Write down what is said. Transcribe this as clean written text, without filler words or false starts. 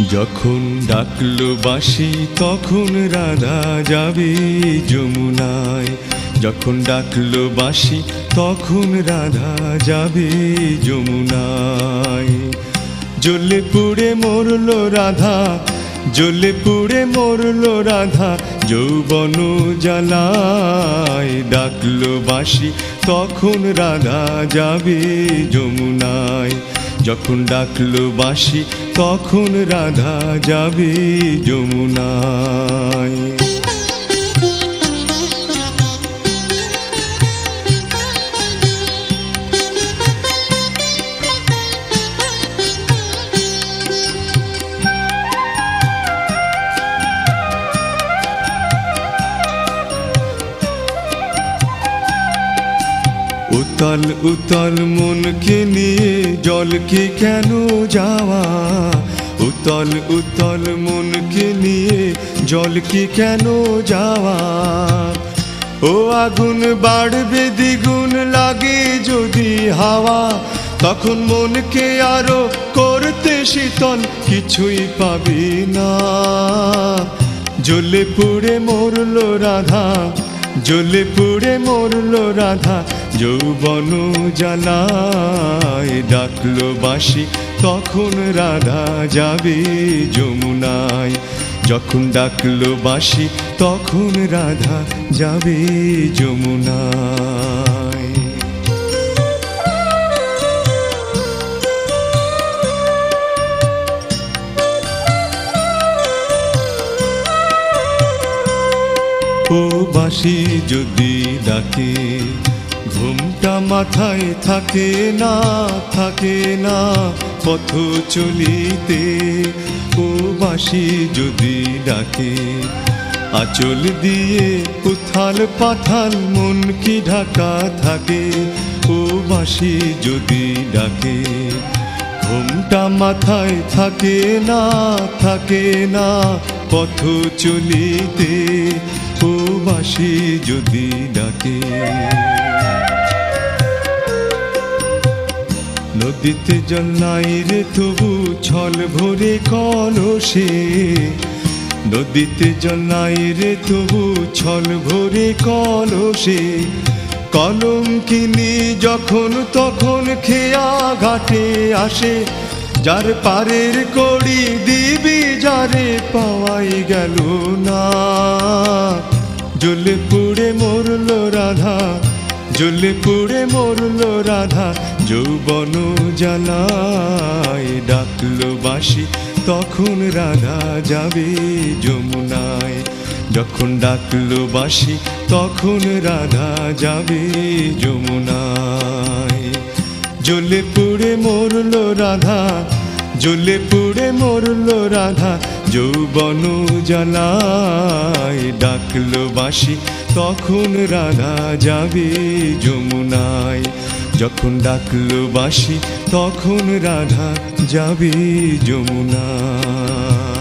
যখন ডাকলো বাঁশি তখন রাধা যাবে যমুনায়। যখন ডাকলো বাঁশি তখন রাধা যাবে যমুনায়। জ্বলে পুড়ে মরলো রাধা, জ্বলে পুড়ে মরলো রাধা যৌবন জ্বালায়। ডাকলো বাঁশি তখন রাধা যাবে যমুনায়। যখন ডাকলো বাঁশি তখন রাধা যাবে যমুনায়। উতাল উতাল মনকে নিয়ে জলকে কেন যাওয়া? উতাল উতাল মনকে নিয়ে জলকে কেন যাওয়া? ও আগুন বাড়বে দ্বিগুণ লাগে যদি হাওয়া, তখন মনকে আরো করতে শীতল কিছুই পাবি না। জ্বলে পুড়ে মরলো রাধা, জ্বলে পুড়ে মরলো রাধা যৌবন জ্বালায়। ডাকলো বাঁশি তখন রাধা যাবে যমুনায়। যখন ডাকলো বাঁশি তখন রাধা যাবে যমুনায়। ও বাঁশি যদি ডাকে ঘুমটা মাথায় থাকে না, থাকে না পথ চলিতে। ও বাঁশি যদি ডাকে আঁচল দিয়ে উথাল পাথাল মন কি ঢাকা থাকে। ও বাঁশি যদি ডাকে ঘুমটা মাথায় থাকে না, থাকে না পথ চলিতে। ও বাঁশি যদি ডাকে নদীতে জল নাই রে তবু ছল ভরে কলসে। নদীতে জল নাই রে তবু ছল ভরে কলসে। কলঙ্কিনী যখন তখন খেয়া ঘাটে আসে। যার পারের কড়ি দিবি যারে পাওয়াই গেল না। জ্বলে পুড়ে মরলো রাধা, জ্বলে পুড়ে মরলো রাধা যৌবন জ্বালায়। ডাকলো বাঁশি তখন রাধা যাবে যমুনায়। যখন ডাকলো বাঁশি তখন রাধা যাবে যমুনায়। জ্বলে পুড়ে মরলো রাধা, জ্বলে পুড়ে মরলো রাধা যৌবন জ্বালায়। ডাকলো বাঁশি তখন রাধা যাবে যমুনায়। যখন ডাকলো বাঁশি তখন রাধা যাবে যমুনায়।